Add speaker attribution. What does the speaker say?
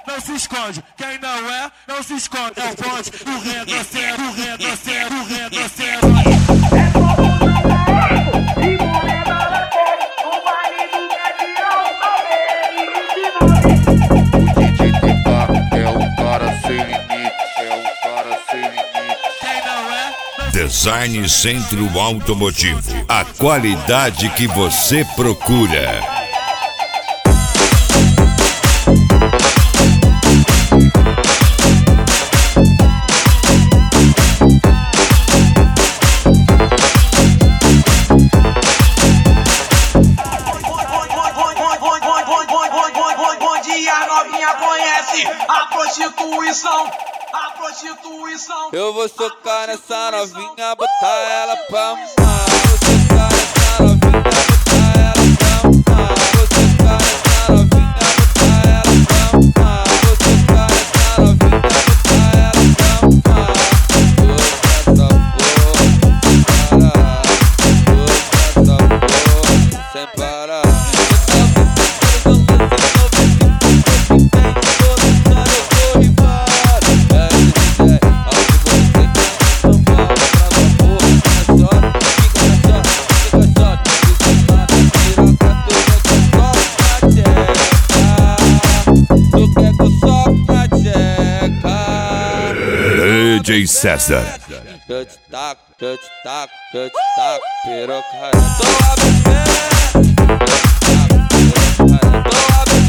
Speaker 1: não se esconde. Quem não é, não se esconde. É o bonde, o retrocesso, o retrocesso, o retrocesso.
Speaker 2: É como e morena na pele, o baile do Gavião,
Speaker 3: O DJ TK é o cara sem limite, é o cara sem limite.
Speaker 1: Quem não é, não se
Speaker 4: Design Centro Automotivo. A qualidade que você procura.
Speaker 2: Bom dia, novinha conhece a prostituição, a prostituição.
Speaker 5: Eu vou socar nessa novinha, botar ela pra mamar. Vou socar nessa novinha, botar ela pra mamar. Vou socar nessa novinha, botar ela pra mamar. Vou socar nessa novinha, botar ela pra mamar. Tô sem parar, tô sem parar.
Speaker 4: DJ César.
Speaker 5: Eu te taco, eu te taco, eu te taco, piroca, tô a beber. Tô a beber.